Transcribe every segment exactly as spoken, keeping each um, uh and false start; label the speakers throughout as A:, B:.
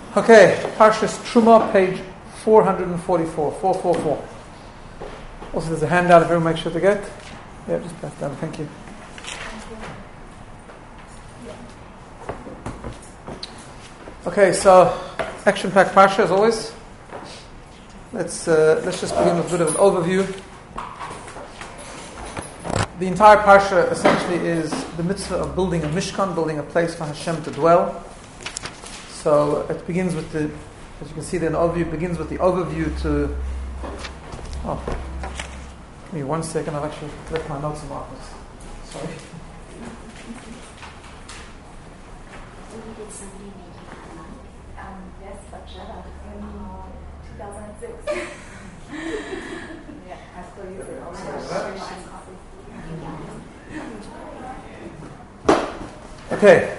A: Okay, Parshas Truma, page four forty-four, four forty-four. Also, there's a handout if everyone makes sure to get. Yeah, just pass down. Thank you. Okay, so action-packed Parsha as always. Let's uh, let's just begin with a bit of an overview. The entire Parsha essentially is the mitzvah of building a Mishkan, building a place for Hashem to dwell. So it begins with the, as you can see there in the overview, it begins with the overview to, oh, give me one second, I've actually left my notes in my office. Sorry.
B: Did somebody make you that month? Um, yes, but Java in two thousand six. Yeah, I still use it. Oh my gosh.
A: Okay.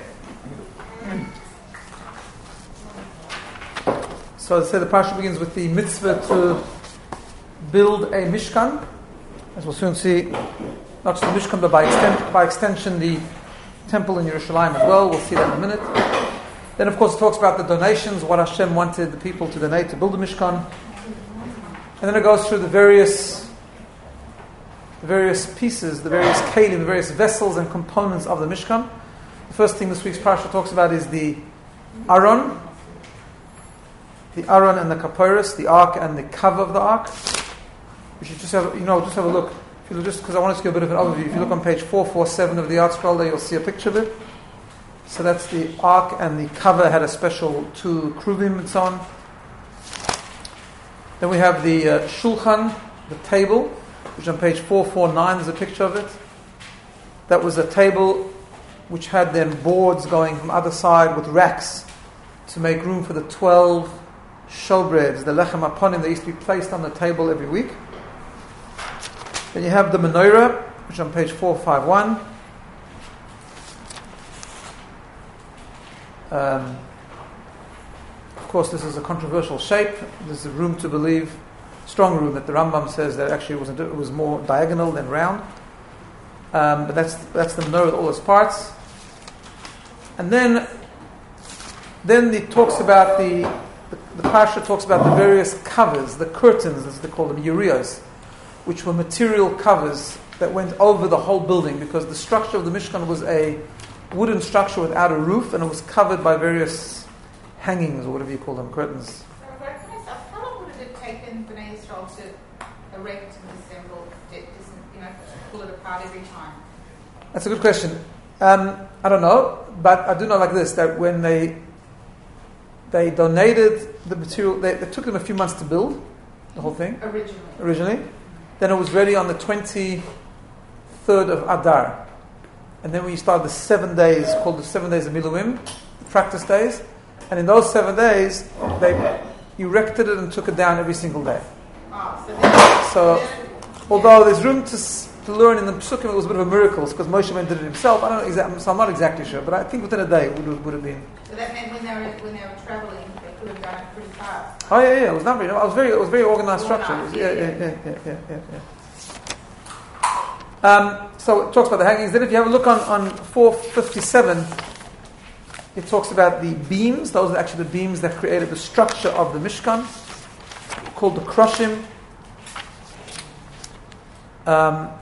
A: So as I said, the Parsha begins with the mitzvah to build a Mishkan. As we'll soon see, not just the Mishkan, but by, extent, by extension the temple in Yerushalayim as well. We'll see that in a minute. Then of course it talks about the donations, what Hashem wanted the people to donate to build the Mishkan. And then it goes through the various the various pieces, the various kelim, the various vessels and components of the Mishkan. The first thing this week's Parsha talks about is the Aron, the Aron and the Kaporos, the Ark and the cover of the Ark. We should just have, you know, just have a look. If you look, just because I want to give a bit of an overview. If you look on page four forty-seven of the art scroll there, you'll see a picture of it. So that's the Ark, and the cover had a special two kruvim and so on. Then we have the uh, Shulchan, the table, which on page four forty-nine there's a picture of it. That was a table which had then boards going from either side with racks to make room for the twelve showbreads, the lechem aponim that used to be placed on the table every week. Then you have the menorah, which on page four fifty-one. Um, of course, this is a controversial shape. There's a room to believe, strong room, that the Rambam says that actually it, wasn't, it was more diagonal than round. Um, but that's that's the menorah with all its parts. And then, then it talks about the the, the Parsha talks about the various covers, the curtains, as they call them, yuriyos, which were material covers that went over the whole building, because the structure of the Mishkan was a wooden structure without a roof, and it was covered by various hangings, or whatever you call them, curtains.
C: So, how long would it have taken Bnei Yisrael to erect and assemble it, just, you know, pull it apart every time?
A: That's a good question. Um, I don't know, but I do know like this, that when they they donated the material, they, it took them a few months to build the whole thing.
C: Originally.
A: Originally. Then it was ready on the twenty-third of Adar. And then we started the seven days, called the seven days of Miluim, practice days. And in those seven days, they erected it and took it down every single day.
C: Oh, so, then,
A: so
C: then,
A: although there's room to to learn in the Psukim, it was a bit of a miracle, because Moshe did it himself. I don't know exactly, so I'm not exactly sure, but I think within a day it would, would have been.
C: So that meant when they were when they were traveling, they could have done it pretty fast.
A: Oh yeah, yeah. It was not very. It was very. It was very organized structure. It was, yeah,
C: Organized,
A: yeah, yeah, yeah, yeah, yeah, yeah. Um, so it talks about the hangings. Then, if you have a look on on four fifty-seven, it talks about the beams. Those are actually the beams that created the structure of the Mishkan, called the Krushim. Um,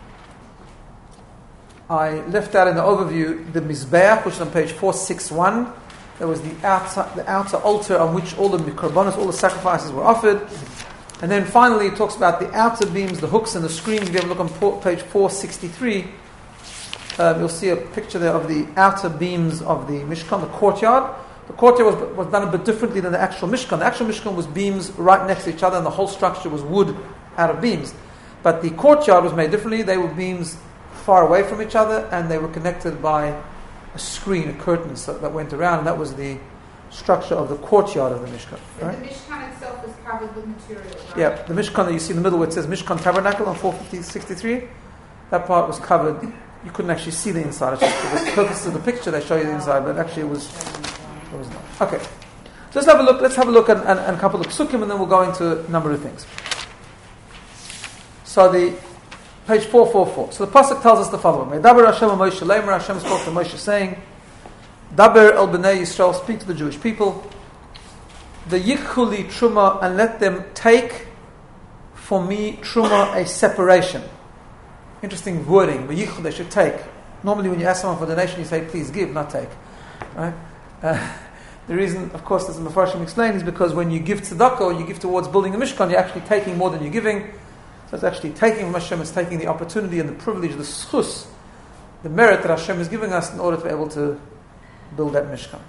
A: I left out in the overview the Mizbeach, which is on page four sixty-one. There was the outer, the outer altar on which all the korbanos, all the sacrifices were offered. And then finally it talks about the outer beams, the hooks and the screens. If you have a look on page four sixty-three, um, you'll see a picture there of the outer beams of the Mishkan, the courtyard. The courtyard was, was done a bit differently than the actual Mishkan. The actual Mishkan was beams right next to each other, and the whole structure was wood out of beams. But the courtyard was made differently. They were beams far away from each other, and they were connected by a screen, a curtain that, that went around, and that was the structure of the courtyard of the Mishkan.
C: So
A: right?
C: the Mishkan itself was covered with material, right?
A: Yeah, the Mishkan that you see in the middle where it says Mishkan Tabernacle on four sixty-three, that part was covered. You couldn't actually see the inside. It's just for the purpose of the picture they show you the inside, but actually it was it was not. Okay. So let's have a look let's have a look at, at, at a couple of psukim, and then we'll go into a number of things. So the page four forty-four. So the pasuk tells us the following: Medaber Hashem Moshe Leimer. Hashem spoke to Moshe saying, "Daber el bnei Yisrael, speak to the Jewish people. the yikhuli truma, and let them take for me truma, a separation. Interesting wording. V'yichul, they should take. Normally, when you ask someone for donation, you say, "Please give, not take." Right? Uh, the reason, of course, as the Mefarshim explained, is because when you give tzedakah or you give towards building a mishkan, you're actually taking more than you're giving. So it's actually taking from Hashem. It's taking the opportunity and the privilege, the schus, the merit that Hashem is giving us in order to be able to build that mishkan.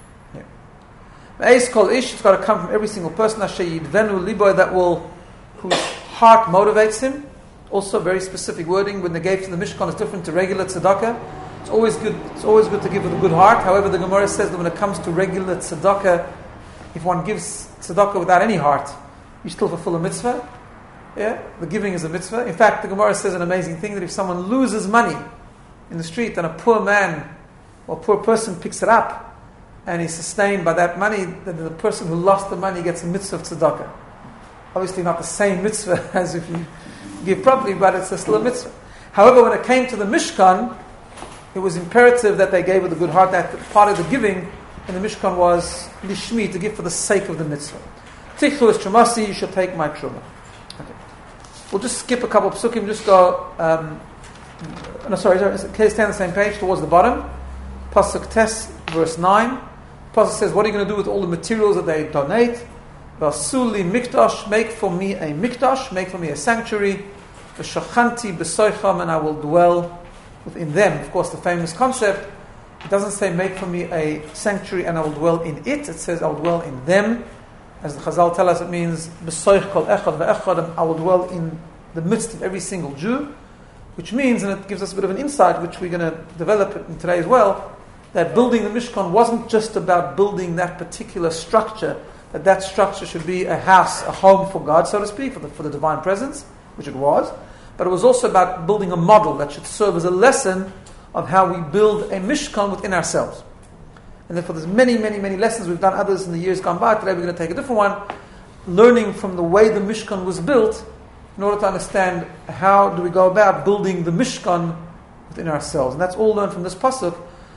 A: Me'ez kol ish, it's got to come from every single person. Asher yidvenu libo, that will, whose heart motivates him. Also, very specific wording. When they gave to the mishkan, is different to regular tzedakah. It's always good. It's always good to give with a good heart. However, the Gemara says that when it comes to regular tzedakah, if one gives tzedakah without any heart, you still fulfill a mitzvah. Yeah, the giving is a mitzvah. In fact, the Gemara says an amazing thing, that if someone loses money in the street and a poor man or poor person picks it up and is sustained by that money, then the person who lost the money gets a mitzvah of tzedakah. Obviously, not the same mitzvah as if you give properly, but it's still a mitzvah. However, when it came to the mishkan, it was imperative that they gave with a good heart. That part of the giving in the mishkan was lishmi, to give for the sake of the mitzvah. Tichlu is trumasi, you should take my truma. Okay. We'll just skip a couple of psukim, just go, um, no sorry, okay, stay on the same page towards the bottom. Pasuk Tes, verse nine. Pasuk says, what are you going to do with all the materials that they donate? Vasuli mikdash, make for me a mikdash, make for me a sanctuary. V'shachanti b'soicham, and I will dwell within them. Of course, the famous concept, it doesn't say make for me a sanctuary and I will dwell in it. It says I will dwell in them. As the Chazal tell us, it means b'soich kol echad ve'echad, I will dwell in the midst of every single Jew. Which means, and it gives us a bit of an insight, which we're going to develop in today as well, that building the Mishkan wasn't just about building that particular structure, that that structure should be a house, a home for God, so to speak, for the, for the divine presence, which it was, but it was also about building a model that should serve as a lesson of how we build a Mishkan within ourselves. And therefore there's many, many, many lessons. We've done others in the years gone by. Today we're going to take a different one, learning from the way the Mishkan was built, in order to understand how do we go about building the Mishkan within ourselves. And that's all learned from this pasuk.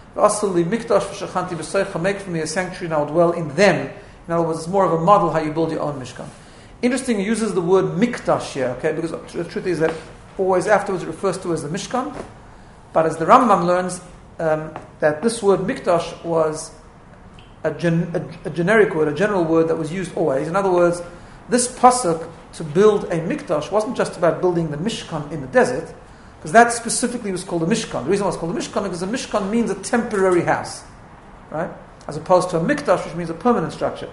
A: Make for me a sanctuary and I will dwell in them. In other words, it's more of a model how you build your own Mishkan. Interesting, he uses the word mikdash here, okay, because the truth is that always afterwards it refers to as the Mishkan. But as the Rambam learns, um, that this word mikdash was a, gen- a, a generic word, a general word that was used always. In other words, this pasuk to build a mikdash wasn't just about building the Mishkan in the desert, because that specifically was called a Mishkan. The reason why it's called a Mishkan is because a Mishkan means a temporary house, right? As opposed to a mikdash, which means a permanent structure.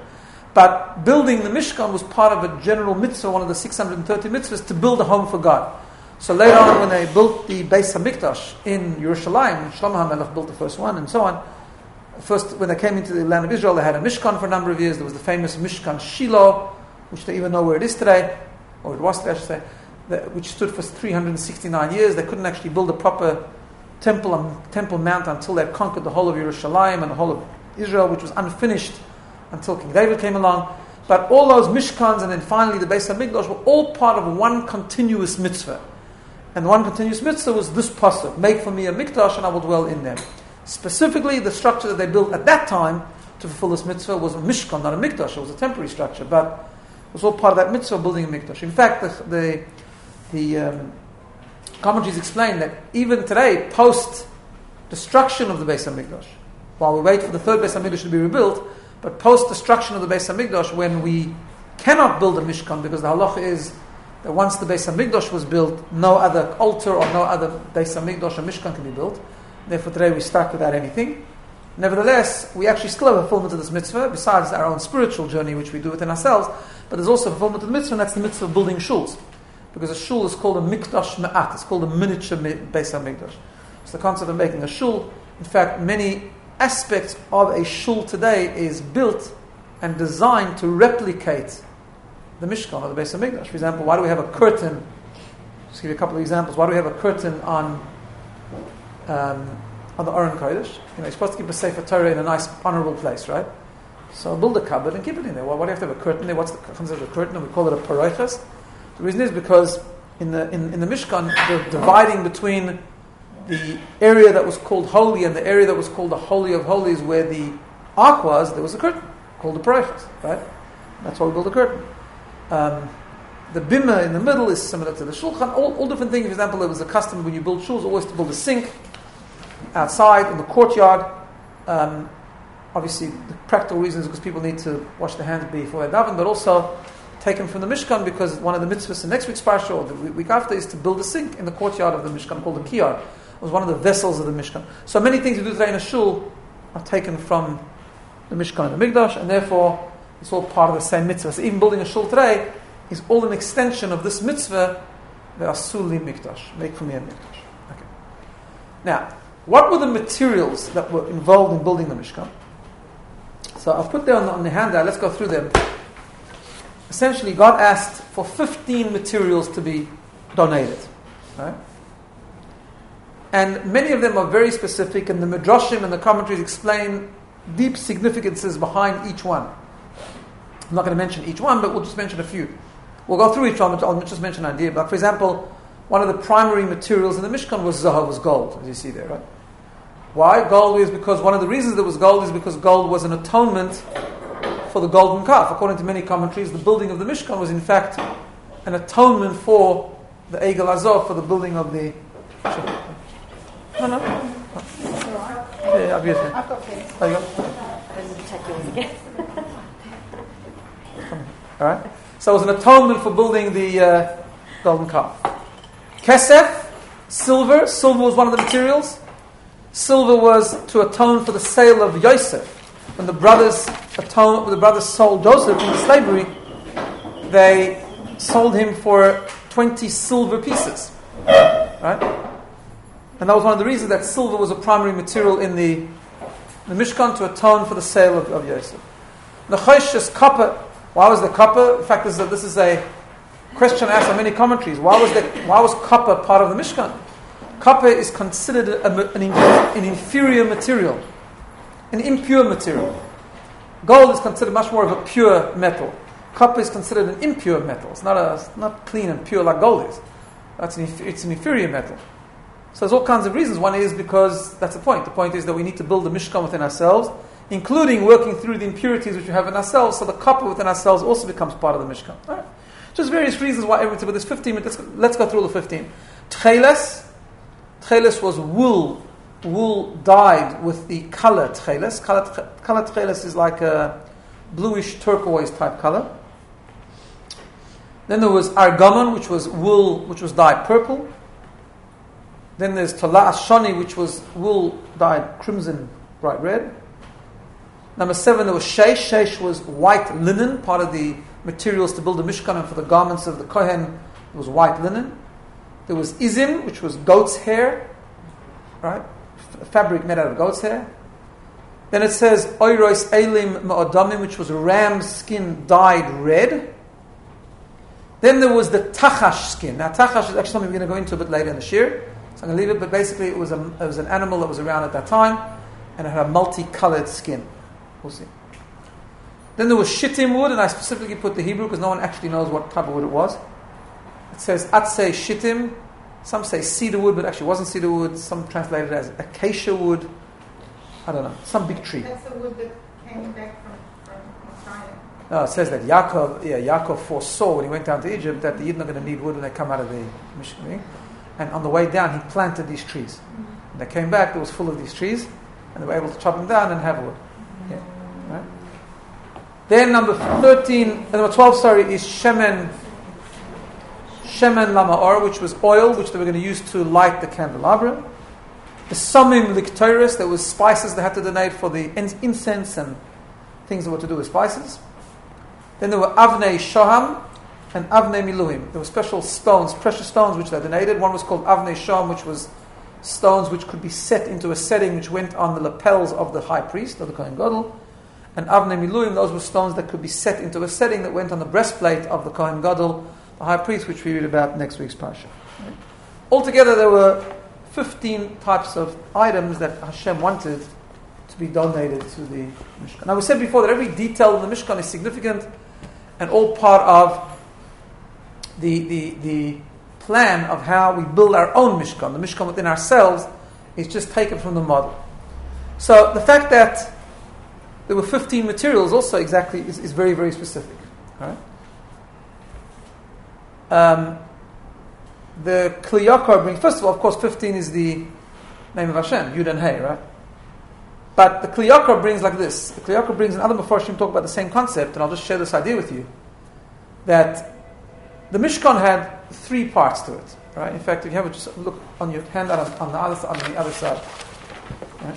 A: But building the Mishkan was part of a general mitzvah, one of the six hundred thirty mitzvahs, to build a home for God. So later on, when they built the Beis HaMikdash in Yerushalayim, Shlomo HaMelech built the first one, and so on. First, when they came into the land of Israel, they had a Mishkan for a number of years. There was the famous Mishkan Shiloh, which they even know where it is today, or it was today, I should say, that, which stood for three hundred sixty-nine years. They couldn't actually build a proper temple um, temple mount until they conquered the whole of Yerushalayim and the whole of Israel, which was unfinished until King David came along. But all those Mishkans and then finally the Beis HaMikdash were all part of one continuous mitzvah. And the one continuous mitzvah was this pasuk, make for me a mikdash and I will dwell in them. Specifically, the structure that they built at that time to fulfill this mitzvah was a mishkan, not a mikdash. It was a temporary structure, but it was all part of that mitzvah, building a mikdash. In fact, the the, the um, commentaries explain that even today, post destruction of the Beis HaMikdash, while we wait for the third Beis HaMikdash to be rebuilt, but post destruction of the Beis HaMikdash, when we cannot build a mishkan, because the halacha is that once the Beis HaMikdash was built, no other altar or no other Beis HaMikdash or mishkan can be built. Therefore, today we start without anything. Nevertheless, we actually still have a fulfillment of this mitzvah, besides our own spiritual journey, which we do within ourselves. But there's also a fulfillment of the mitzvah, and that's the mitzvah of building shuls. Because a shul is called a mikdash me'at. It's called a miniature Beis HaMikdash. It's the concept of making a shul. In fact, many aspects of a shul today is built and designed to replicate the Mishkan or the Beis HaMikdash. For example, why do we have a curtain? Just give you a couple of examples. Why do we have a curtain on um, on the Aron Kodesh? You know, you're supposed to keep a Sefer Torah in a nice, honorable place, right? So build a cupboard and keep it in there. Why, why do you have to have a curtain there? What's the concept of a curtain? And we call it a paroiches. The reason is because in the in, in the Mishkan, the dividing between the area that was called holy and the area that was called the Holy of Holies, where the ark was, there was a curtain called the paroiches, right? That's why we build a curtain. Um, the bimah in the middle is similar to the shulchan. All, all different things. For example, there was a custom when you build shuls always to build a sink outside in the courtyard. Um, obviously, the practical reasons because people need to wash their hands before they daven, but also taken from the Mishkan because one of the mitzvahs in next week's parsha or the week after is to build a sink in the courtyard of the Mishkan called the kiyar. It was one of the vessels of the Mishkan. So many things we do today in a shul are taken from the Mishkan and the Mikdash, and therefore it's all part of the same mitzvah. So even building a shul today is all an extension of this mitzvah, the Asuli Mikdash, make for me a Mikdash. Okay. Now, what were the materials that were involved in building the Mishkan? So I'll put there on the, on the handout, let's go through them. Essentially, God asked for fifteen materials to be donated. Right? And many of them are very specific, and the Midrashim and the commentaries explain deep significances behind each one. I'm not going to mention each one, but we'll just mention a few. We'll go through each one, but I'll just mention an idea. But for example, one of the primary materials in the Mishkan was zahav, was gold, as you see there, right? Why? Gold is because one of the reasons there was gold is because gold was an atonement for the golden calf. According to many commentaries, the building of the Mishkan was in fact an atonement for the Egel Azov, for the building of the... No, no. Yeah, yeah, obviously.
C: I've got pens.
A: There you go.
B: And check yours again.
A: All right. So it was an atonement for building the uh, golden calf. Kesef, silver. Silver was one of the materials. Silver was to atone for the sale of Yosef. When the brothers atone, when the brothers sold Joseph into slavery, they sold him for twenty silver pieces. Right. And that was one of the reasons that silver was a primary material in the, the Mishkan to atone for the sale of, of Yosef. Nechosh is copper. Why was the copper? In fact, this is a, this is a question asked by many commentaries. Why was the, why was copper part of the Mishkan? Copper is considered a, an, an inferior material, an impure material. Gold is considered much more of a pure metal. Copper is considered an impure metal. It's not a, it's not clean and pure like gold is. That's an, it's an inferior metal. So there's all kinds of reasons. One is because that's the point. The point is that we need to build the Mishkan within ourselves, including working through the impurities which we have in ourselves, so the copper within ourselves also becomes part of the Mishkan. All right. Just various reasons why everything, but there's fifteen minutes. Let's, let's go through all the fifteen. Tcheles. Tcheles was wool. Wool dyed with the color tcheles. Color, color tcheles is like a bluish turquoise type color. Then there was argamon, which was wool, which was dyed purple. Then there's Tala'as Shani, which was wool dyed crimson, bright red. Number seven, there was Sheish. Sheish was white linen, part of the materials to build the Mishkan, and for the garments of the Kohen, it was white linen. There was Izim, which was goat's hair, right? F- fabric made out of goat's hair. Then it says Oiros Elim Ma'odamim, which was ram's skin dyed red. Then there was the Tachash skin. Now, Tachash is actually something we're going to go into a bit later in the shir. So I'm going to leave it, but basically it was, a, it was an animal that was around at that time, and it had a multicolored skin. We'll see. Then there was shittim wood, and I specifically put the Hebrew because no one actually knows what type of wood it was. It says atzei shittim. Some say cedar wood, but actually it wasn't cedar wood. Some translate it as acacia wood. I don't know. Some big tree.
C: That's the wood that came back from, from China.
A: No, it says that Yaakov, yeah, Yaakov foresaw when he went down to Egypt that the Yidden are going to need wood when they come out of the Mishkan. And on the way down, he planted these trees. Mm-hmm. When they came back, it was full of these trees, and they were able to chop them down and have wood. Yeah. Right? Then number thirteen, uh, number twelve, sorry, is shemen, shemen lamaor, which was oil, which they were going to use to light the candelabra. The samim liktoris, there was spices they had to donate for the incense and things that were to do with spices. Then there were avnei shoham and avnei miluim. There were special stones, precious stones, which they donated. One was called avnei shoham, which was stones which could be set into a setting which went on the lapels of the high priest, of the Kohen Gadol. And avnei miluim, those were stones that could be set into a setting that went on the breastplate of the Kohen Gadol, the high priest, which we read about next week's parsha. Right? Altogether, there were fifteen types of items that Hashem wanted to be donated to the Mishkan. Now, we said before that every detail in the Mishkan is significant and all part of the, the, the plan of how we build our own Mishkan. The Mishkan within ourselves is just taken from the model. So the fact that there were fifteen materials also exactly is, is very, very specific. Right? Um, the Kli Yakar brings, first of all, of course, fifteen is the name of Hashem, Yud and Hey, right? But the Kli Yakar brings like this. The Kli Yakar brings, and other Mefarshim talk about the same concept, and I'll just share this idea with you, that the Mishkan had three parts to it. Right? In fact, if you have a, just look on your hand on, on the other on the other side. Right?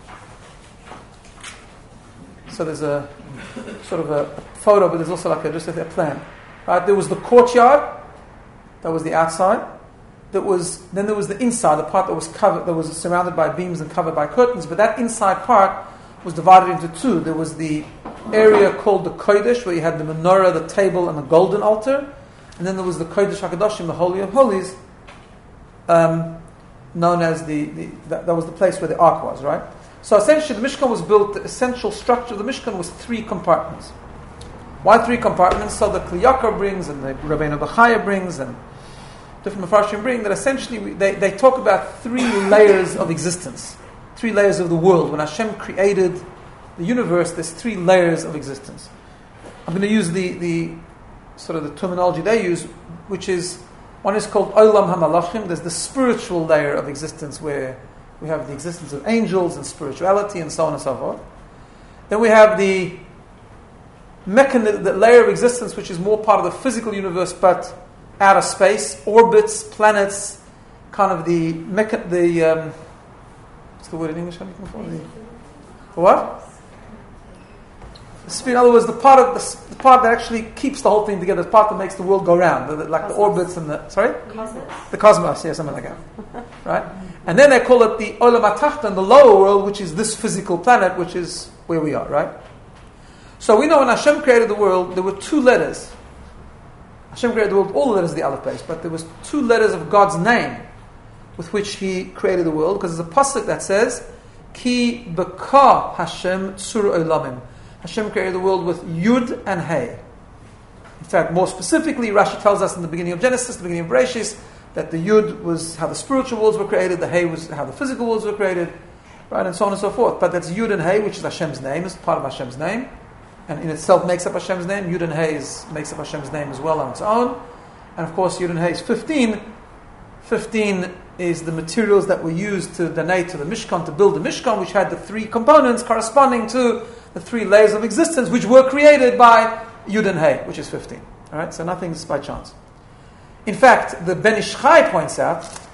A: So there's a sort of a photo, but there's also like a, just a plan. Right? There was the courtyard, that was the outside. That was then there was the inside, the part that was covered, that was surrounded by beams and covered by curtains. But that inside part was divided into two. There was the area called the Kodesh, where you had the menorah, the table, and the golden altar, and then there was the Kodesh HaKadoshim, the Holy of Holies. Um, known as the, the that, that was the place where the ark was, right? So essentially the Mishkan was built, the essential structure of the Mishkan was three compartments. Why three compartments? So the Kli Yakar brings, and the Rabbeinu Bachaya brings, and different Mefarshim bring, that essentially we, they, they talk about three layers of existence, three layers of the world. When Hashem created the universe, there's three layers of existence. I'm going to use the, the sort of the terminology they use, which is, one is called Olam HaMalachim. There's the spiritual layer of existence where we have the existence of angels and spirituality and so on and so forth. Then we have the mechanism, the layer of existence which is more part of the physical universe but outer space, orbits, planets, kind of the mecha- the um, what's the word in English I'm looking for? The, what? In other words, the part of the, the part that actually keeps the whole thing together, the part that makes the world go round, the, the, like cosmos. The orbits and the sorry,
B: Cosmos.
A: The cosmos, yeah, something like that, right? And then they call it the Olam HaTachton, the lower world, which is this physical planet, which is where we are, right? So we know when Hashem created the world, there were two letters. Hashem created the world, all the letters of the Aleph base, but there was two letters of God's name with which He created the world, because there's a pasuk that says, Ki beka Hashem tsur olamim. Hashem created the world with Yud and Hey. In fact, more specifically, Rashi tells us in the beginning of Genesis, the beginning of Bereshis, that the Yud was how the spiritual worlds were created, the Hey was how the physical worlds were created, right, and so on and so forth. But that's Yud and Hey, which is Hashem's name, is part of Hashem's name, and in itself makes up Hashem's name. Yud and Hey is, makes up Hashem's name as well on its own. And of course, Yud and Hey is fifteen. fifteen is the materials that were used to donate to the Mishkan, to build the Mishkan, which had the three components corresponding to the three layers of existence, which were created by Yud and Hey, which is fifteen. All right, so nothing's by chance. In fact, the Ben Ish Chai points out, if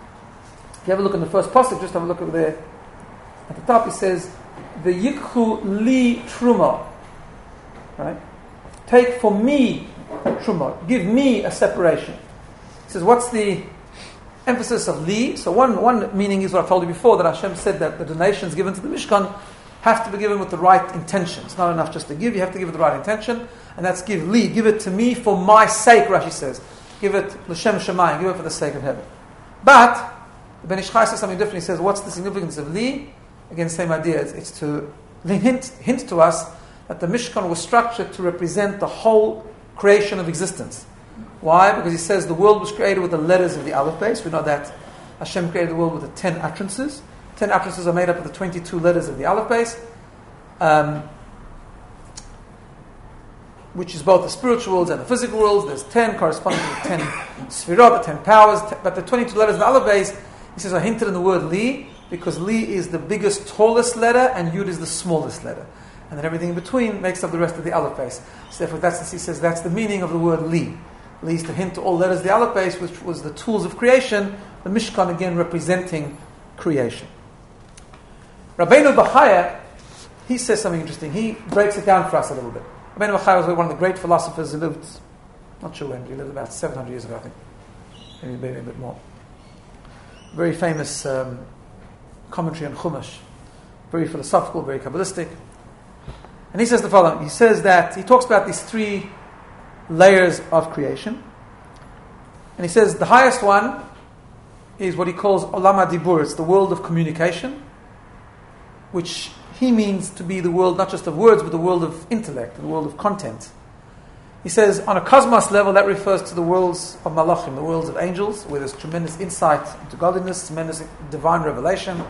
A: you have a look in the first pasuk, just have a look over there. At the top, he says, "The yikhu li truma." Right? Take for me truma. Give me a separation. He says, what's the emphasis of li? So one one meaning is what I told you before, that Hashem said that the donations given to the Mishkan have to be given with the right intention. It's not enough just to give, you have to give it the right intention, and that's give li, give it to me for my sake, Rashi says. Give it l'shem shemayim, give it for the sake of heaven. But the Ben Ish Chai says something different. He says, what's the significance of li? Again, same idea. It's, it's to hint, hint to us that the Mishkan was structured to represent the whole creation of existence. Why? Because he says the world was created with the letters of the Aleph base. We know that Hashem created the world with the ten utterances. Ten utterances are made up of the twenty-two letters of the Aleph base, um, which is both the spiritual worlds and the physical worlds. There's ten corresponding to the ten Sfirot, the ten powers. But the twenty-two letters of the Aleph base, he says, are hinted in the word Li, because Li is the biggest, tallest letter, and Yud is the smallest letter. And then everything in between makes up the rest of the Aleph base. So therefore, that's, he says, that's the meaning of the word Li. Li is to hint to all letters of the Aleph base, which was the tools of creation, the Mishkan again representing creation. Rabbeinu Bachaya, he says something interesting. He breaks it down for us a little bit. Rabbeinu Bachaya was one of the great philosophers who lived, not sure when, he lived about seven hundred years ago, I think. Maybe, maybe a bit more. Very famous um, commentary on Chumash. Very philosophical, very Kabbalistic. And he says the following. He says that, he talks about these three layers of creation. And he says the highest one is what he calls Olam HaDibur. It's the world of communication, which he means to be the world not just of words, but the world of intellect, the world of content. He says on a cosmos level, that refers to the worlds of Malachim, the worlds of angels, where there's tremendous insight into godliness, tremendous divine revelation.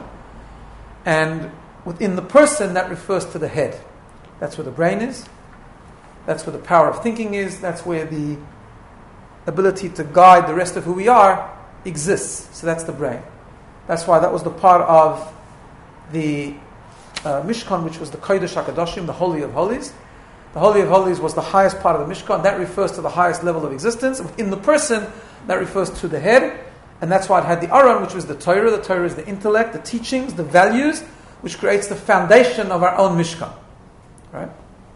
A: And within the person, that refers to the head. That's where the brain is. That's where the power of thinking is. That's where the ability to guide the rest of who we are exists. So that's the brain. That's why that was the part of the uh, Mishkan, which was the Kodesh HaKadoshim, the Holy of Holies. The Holy of Holies was the highest part of the Mishkan. That refers to the highest level of existence. Within the person, that refers to the head. And that's why it had the Aron, which was the Torah. The Torah is the intellect, the teachings, the values, which creates the foundation of our own Mishkan. Right?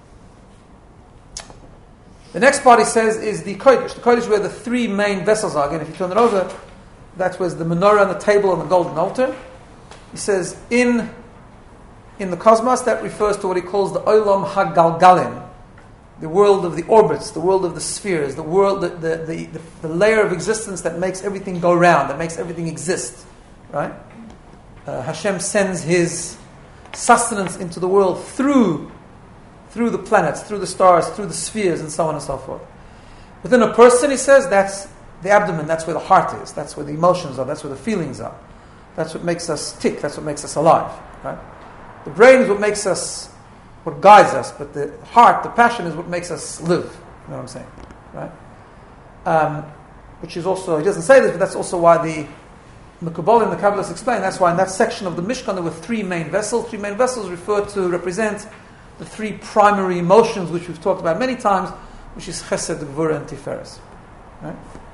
A: The next part, he says, is the Kodesh. The Kodesh, where the three main vessels are. Again, if you turn it over, that was the menorah and the table and the golden altar. He says, in, in the cosmos, that refers to what he calls the Olam HaGalgalim, the world of the orbits, the world of the spheres, the world, the, the, the, the, the layer of existence that makes everything go round, that makes everything exist. Right? Uh, Hashem sends His sustenance into the world through through the planets, through the stars, through the spheres, and so on and so forth. Within a person, he says, that's the abdomen, that's where the heart is, that's where the emotions are, that's where the feelings are. That's what makes us tick, that's what makes us alive. Right? The brain is what makes us, what guides us, but the heart, the passion, is what makes us live. You know what I'm saying? Right? Um, which is also, he doesn't say this, but that's also why the in the Kabbalah and the Kabbalists explain, that's why in that section of the Mishkan there were three main vessels. Three main vessels refer to, represent the three primary emotions which we've talked about many times, which is Chesed, Gvura, and Tiferes. Right?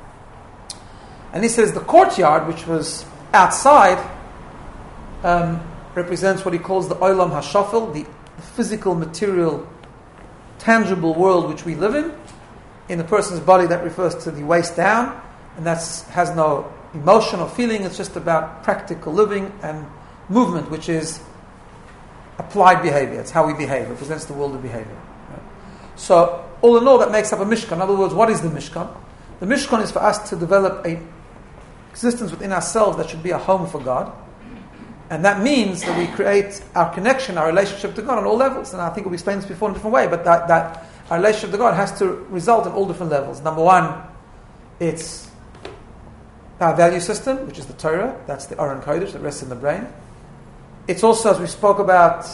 A: And he says the courtyard, which was outside, um, represents what he calls the Olam HaShafel, the physical, material, tangible world which we live in. In a person's body, that refers to the waist down, and that has no emotion or feeling. It's just about practical living and movement, which is applied behavior. It's how we behave. It represents the world of behavior. Right? So, all in all, that makes up a Mishkan. In other words, what is the Mishkan? The Mishkan is for us to develop a existence within ourselves that should be a home for God. And that means that we create our connection, our relationship to God on all levels. And I think we've explained this before in a different way, but that, that our relationship to God has to result in all different levels. Number one, it's our value system, which is the Torah. That's the Aron Kodesh that rests in the brain. It's also, as we spoke about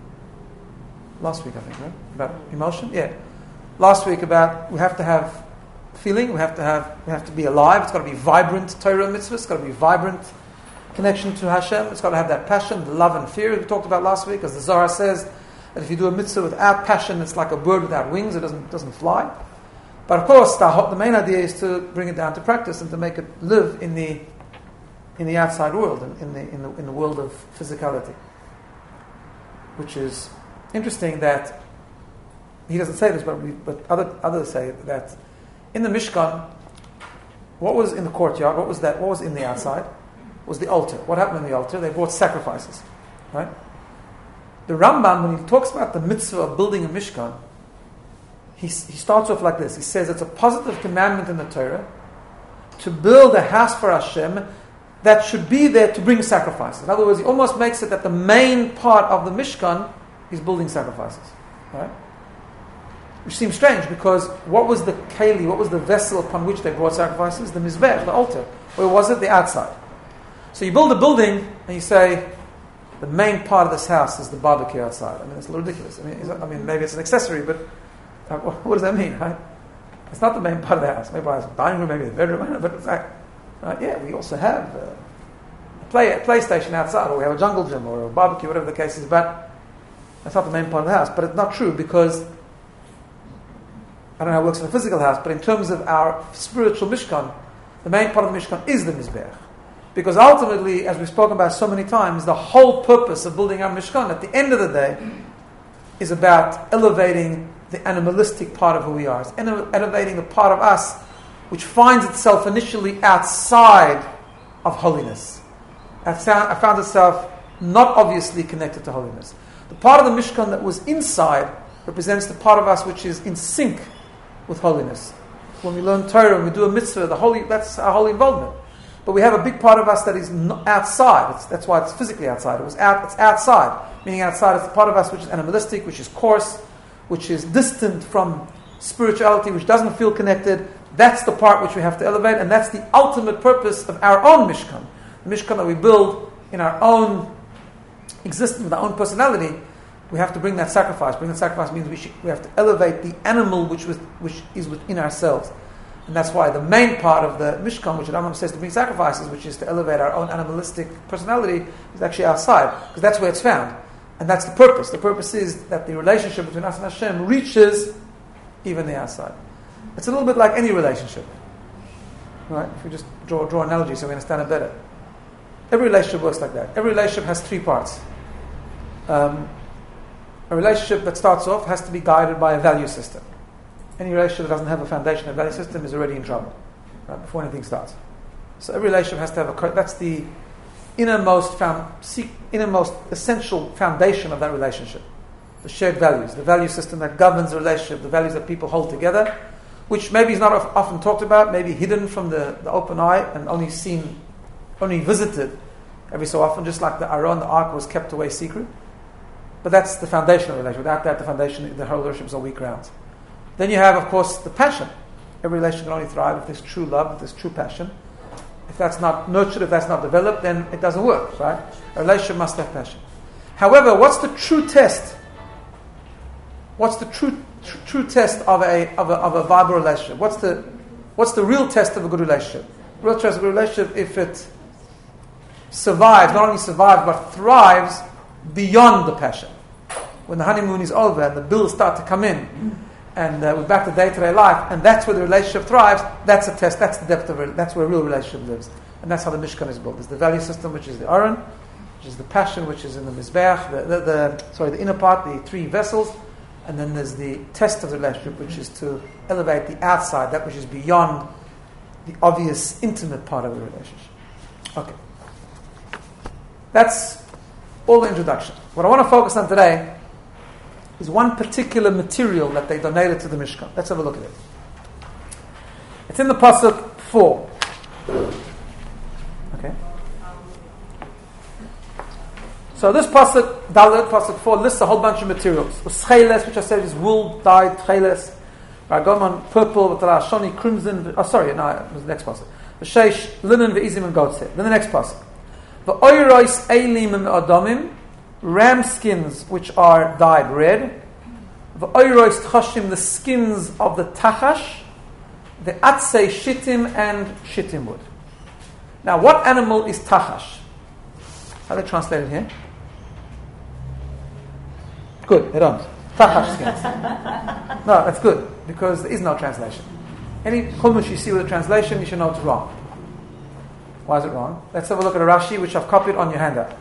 A: last week, I think, right? About emotion. Yeah, last week about we have to have feeling. We have to have. We have to be alive. It's got to be vibrant Torah mitzvah. It's got to be vibrant connection to Hashem. It's got to have that passion, the love and fear we talked about last week. As the Zohar says, that if you do a mitzvah without passion, it's like a bird without wings. It doesn't doesn't fly. But of course, the, the main idea is to bring it down to practice and to make it live in the in the outside world, in, in the in the in the world of physicality. Which is interesting that he doesn't say this, but we, but other others say that in the Mishkan, what was in the courtyard? What was that? What was in the outside? Was the altar. What happened in the altar? They brought sacrifices, right? The Rambam, when he talks about the mitzvah of building a Mishkan, he, he starts off like this. He says it's a positive commandment in the Torah to build a house for Hashem that should be there to bring sacrifices. In other words, he almost makes it that the main part of the Mishkan is building sacrifices, right? Which seems strange because what was the keli, what was the vessel upon which they brought sacrifices? The mizbech, the altar. Where was it? The outside. So you build a building and you say, the main part of this house is the barbecue outside. I mean, it's a little ridiculous. I mean, is that, I mean maybe it's an accessory, but uh, what does that mean, right? It's not the main part of the house. Maybe it's a dining room, maybe the bedroom, but it's like, uh, yeah, we also have uh, a, play, a PlayStation outside, or we have a jungle gym, or a barbecue, whatever the case is, but that's not the main part of the house. But it's not true because, I don't know how it works in a physical house, but in terms of our spiritual Mishkan, the main part of the Mishkan is the Mizbech. Because ultimately, as we've spoken about so many times, the whole purpose of building our Mishkan, at the end of the day, is about elevating the animalistic part of who we are. It's elevating the part of us which finds itself initially outside of holiness. It found itself not obviously connected to holiness. The part of the Mishkan that was inside represents the part of us which is in sync with holiness. When we learn Torah, when we do a mitzvah, the holy, that's our holy involvement. But we have a big part of us that is not outside. It's, that's why it's physically outside. It was out, it's outside. Meaning outside is the part of us which is animalistic, which is coarse, which is distant from spirituality, which doesn't feel connected. That's the part which we have to elevate, and that's the ultimate purpose of our own Mishkan. The Mishkan that we build in our own existence, with our own personality, we have to bring that sacrifice. Bring that sacrifice means we should, we have to elevate the animal which was which is within ourselves. And that's why the main part of the Mishkan, which the Rambam says to bring sacrifices, which is to elevate our own animalistic personality, is actually outside, because that's where it's found. And that's the purpose. The purpose is that the relationship between us and Hashem reaches even the outside. It's a little bit like any relationship. Right? If we just draw, draw analogies so we understand it better. Every relationship works like that. Every relationship has three parts. Um, a relationship that starts off has to be guided by a value system. Any relationship that doesn't have a foundation, a value system, is already in trouble, right, before anything starts. So every relationship has to have a, that's the innermost, found, innermost essential foundation of that relationship. The shared values, the value system that governs the relationship, the values that people hold together, which maybe is not often talked about, maybe hidden from the, the open eye and only seen, only visited every so often, just like the Aron, the Ark, was kept away secret. But that's the foundation of the relationship. Without that, the foundation, the whole relationship is on weak grounds. Then you have, of course, the passion. Every relationship can only thrive if there's true love, if there's true passion. If that's not nurtured, if that's not developed, then it doesn't work, right? A relationship must have passion. However, what's the true test? What's the true tr- true test of a, of a of a viable relationship? What's the what's the real test of a good relationship? Real test of a good relationship if it survives, not only survives but thrives beyond the passion. When the honeymoon is over and the bills start to come in, and uh, we're back to day-to-day life, and that's where the relationship thrives. That's a test. That's the depth of it. That's where a real relationship lives, and that's how the Mishkan is built. There's the value system, which is the Aron, which is the passion, which is in the Mizbeach, the, the, the sorry, the inner part, the three vessels, and then there's the test of the relationship, which is to elevate the outside, that which is beyond the obvious, intimate part of the relationship. Okay, that's all the introduction. What I want to focus on today is one particular material that they donated to the Mishkan. Let's have a look at it. It's in the Pasuk four. Okay. So this Pasuk, Dalet, Pasuk four, lists a whole bunch of materials. Tcheles, which I said is wool, dyed, tcheles. Ragomon, purple, shoni, crimson. Oh, sorry, no, it was the next Pasuk. V'sheish, linen, ve'izim, and goat's hair. Then the next Pasuk. V'oirois, eilim, and adamim. Ram skins which are dyed red, the oirois tchashim, the skins of the tachash, the atzei shittim and shittim wood. Now, what animal is tachash? How do they translate it here? Good, they don't. Tachash skins. No, that's good, because there is no translation. Any chumash you see with a translation, you should know it's wrong. Why is it wrong? Let's have a look at a Rashi, which I've copied on your handout.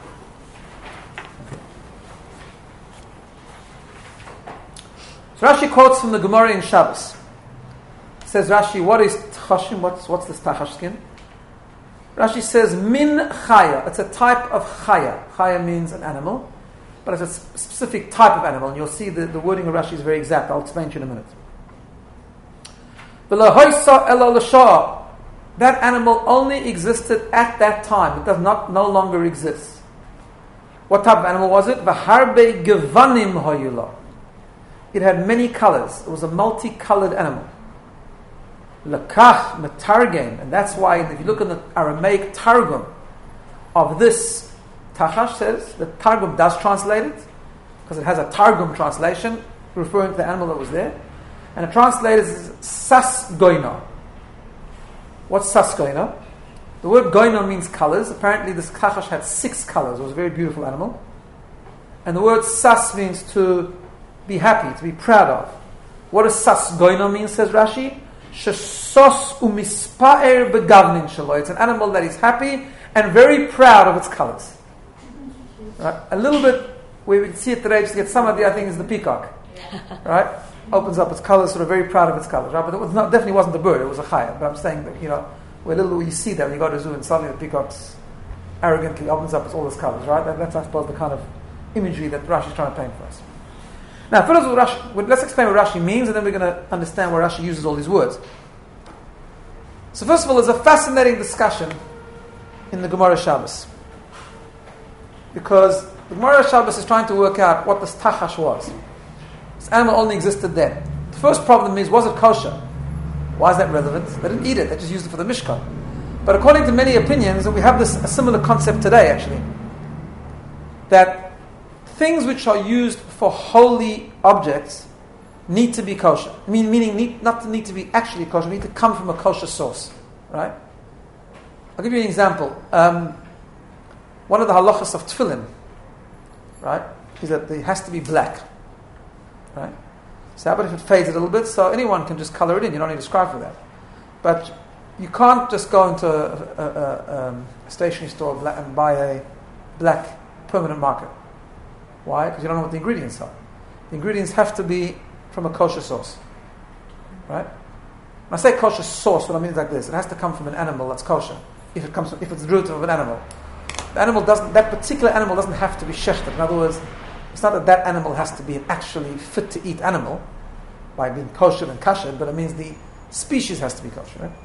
A: Rashi quotes from the Gemara in Shabbos. Says Rashi, what is tchashim? What's, what's this tachash skin? Rashi says, min chaya. It's a type of chaya. Chaya means an animal, but it's a specific type of animal. And you'll see the, the wording of Rashi is very exact. I'll explain to you in a minute. V'lahoisa elo l'shah. That animal only existed at that time. It does not no longer exist. What type of animal was it? V'harbe gevanim hoyula. It had many colors. It was a multicolored animal. Lakach metargem, and that's why if you look at the Aramaic Targum of this Tachash, says the Targum does translate it because it has a Targum translation referring to the animal that was there, and it translates as Sas Goina. What's Sas Goina? The word Goina means colors. Apparently, this Tachash had six colors. It was a very beautiful animal, and the word Sas means to be happy, to be proud of. What does Sas Goina mean, says Rashi? Shesos umispaer begavnin shelo. It's an animal that is happy and very proud of its colors. Right? A little bit, where we can see it today, just to get some idea, I think is the peacock. Right? Opens up its colors, sort of very proud of its colors. Right? But it was not, definitely wasn't a bird, it was a chaya. But I'm saying that, you know, where little you see that when you go to a zoo and suddenly the peacock's arrogantly opens up all its colors. Right? That, that's, I suppose, the kind of imagery that Rashi is trying to paint for us. Now, first of all, Rashi, let's explain what Rashi means, and then we're going to understand where Rashi uses all these words. So, first of all, there's a fascinating discussion in the Gemara Shabbos, because the Gemara Shabbos is trying to work out what this tachash was. This animal only existed then. The first problem is, was it kosher? Why is that relevant? They didn't eat it; they just used it for the Mishkan. But according to many opinions, and we have this a similar concept today, actually, that things which are used for holy objects need to be kosher. I mean, meaning need, not to need to be actually kosher, need to come from a kosher source, right? I'll give you an example. Um, one of the halachas of tefillin, right, is that it has to be black, right? So how about if it fades a little bit? So anyone can just color it in. You don't need a scribe for that. But you can't just go into a, a, a, um, a stationery store and buy a black permanent marker. Why? Because you don't know what the ingredients are. The ingredients have to be from a kosher source, right? When I say kosher source, what I mean is like this: it has to come from an animal that's kosher. If it comes from, if it's the root of an animal, the animal doesn't. That particular animal doesn't have to be shechted. In other words, it's not that that animal has to be an actually fit to eat animal by being kosher and kasher, but it means the species has to be kosher, right?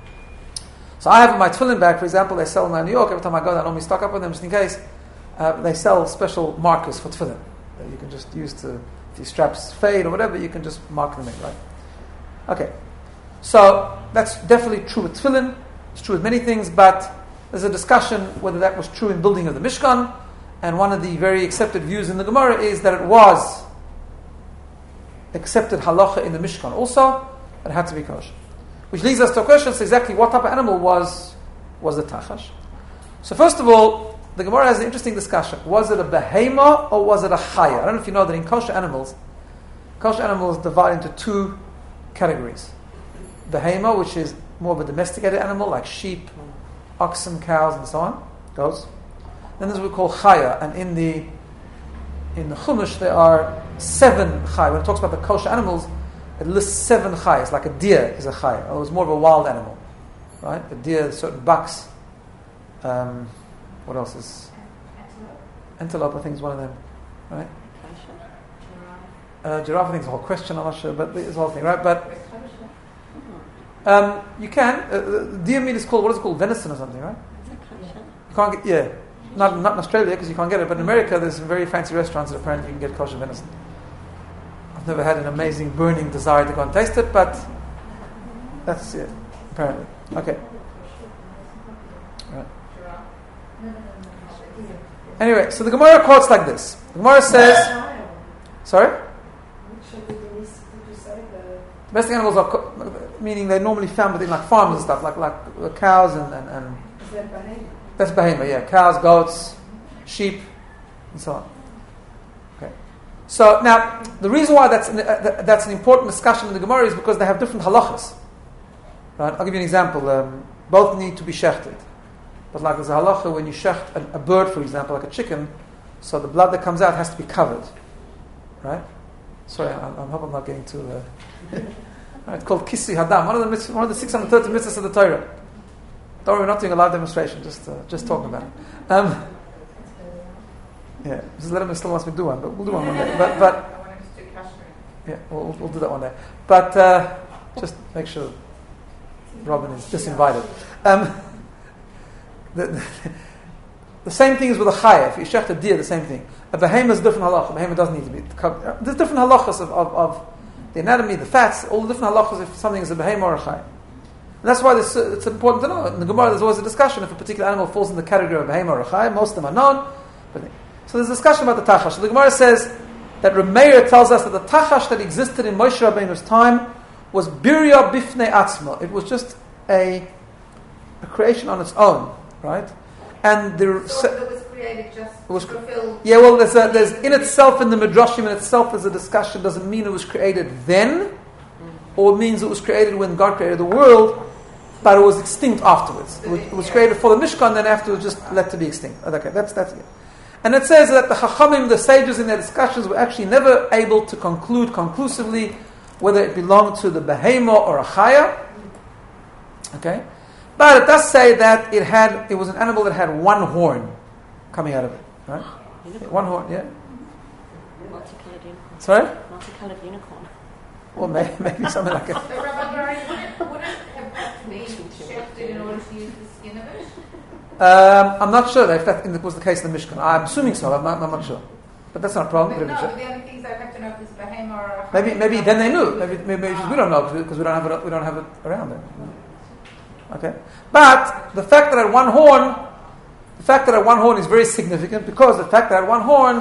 A: So I have in my tefillin bag, for example, they sell in New York. Every time I go there, I normally stock up with them just in case. Uh, they sell special markers for tefillin that you can just use to, if these straps fade or whatever, you can just mark them in, right? Okay. So that's definitely true with tefillin. It's true with many things, but there's a discussion whether that was true in building of the Mishkan. And one of the very accepted views in the Gemara is that it was accepted halacha in the Mishkan also, it had to be kosher. Which leads us to a question: so exactly what type of animal was was the tachash? So first of all, the Gemara has an interesting discussion. Was it a behema or was it a chaya? I don't know if you know that in kosher animals, kosher animals divide into two categories. Behema, which is more of a domesticated animal, like sheep, oxen, cows, and so on, goats. Then there's what we call chaya, and in the in the Chumash there are seven chaya. When it talks about the kosher animals, it lists seven chayas, like a deer is a chaya. It was more of a wild animal, right? A deer, certain bucks. Um, what else is? Antelope. Antelope, I think, is one of them, right? Uh, giraffe, I think, is a whole question. I'm not sure, but it's a whole thing, right? But um, you can. Uh, deer meat is called, what is it called? Venison or something, right? You can't get, yeah. Not not in Australia because you can't get it, but in America there's some very fancy restaurants that apparently you can get kosher venison. I've never had an amazing burning desire to go and taste it, but that's it, apparently. Okay. Right. Anyway, so the Gemara quotes like this. The Gemara says, sorry? Domestic animals are, co- meaning they're normally found within like farms and stuff, like like cows and... and, and
D: Is that behema?
A: That's behema, yeah. Cows, goats, sheep, and so on. Okay. So now, the reason why that's an, uh, that's an important discussion in the Gemara is because they have different halachas. Right? I'll give you an example. Um, both need to be shechted. But like there's a halacha when you shecht a, a bird, for example, like a chicken, so the blood that comes out has to be covered. Right? Sorry, I, I hope I'm not getting too... Uh, right, it's called Kisri Hadam, one of the mitzvah, one of the six hundred thirty mitzvahs of the Torah. Don't worry, we're not doing a live demonstration, just uh, just talking about it. Um, yeah, just let him still wants me to do one, but we'll do one one day. But, but yeah, we'll, we'll do that one day. But uh, just make sure Robin is disinvited. Um, the, the, the same thing is with a chaya. If you shecht a deer, the same thing. A behema is a different halacha. A behema doesn't need to be covered. There's different halachas of, of, of the anatomy, the fats, all the different halachas if something is a behema or a chaya. And that's why this, uh, it's important to know. In the Gemara, there's always a discussion if a particular animal falls in the category of a behema or a chaya. Most of them are known. But, so there's a discussion about the tachash. So the Gemara says that Rameir tells us that the tachash that existed in Moshe Rabbeinu's time was birya bifnei atzma. It was just a, a creation on its own, right? And the
C: so it was created just it was, to fulfill.
A: Yeah, well, there's a, there's in itself in the midrashim in itself there's a discussion. Doesn't mean it was created then, or it means it was created when God created the world. But it was extinct afterwards. It was, it was created for the Mishkan, then afterwards just let to be extinct. Okay, that's that's it. And it says that the Chachamim, the sages in their discussions, were actually never able to conclude conclusively whether it belonged to the behema or a chaya. Okay, but it does say that it had it was an animal that had one horn coming out of it. Right, one horn. Yeah.
E: Multicolored unicorn.
A: Sorry.
E: Multicolored unicorn.
A: Well, maybe, maybe something like it.
C: So Rabbi Barry, would it, would it have been shefted in order to use the skin of it?
A: Um, I'm not sure if that was the case in the Mishkan. I'm assuming so. I'm not, I'm not sure, but that's not a problem.
C: But no, but the only things I'd have to know if it's a behema or a
A: maybe, maybe then they knew. Maybe, maybe, maybe we don't know because we don't have it. We don't have it around there. Okay, but the fact that it had one horn, the fact that it had one horn is very significant because the fact that it had one horn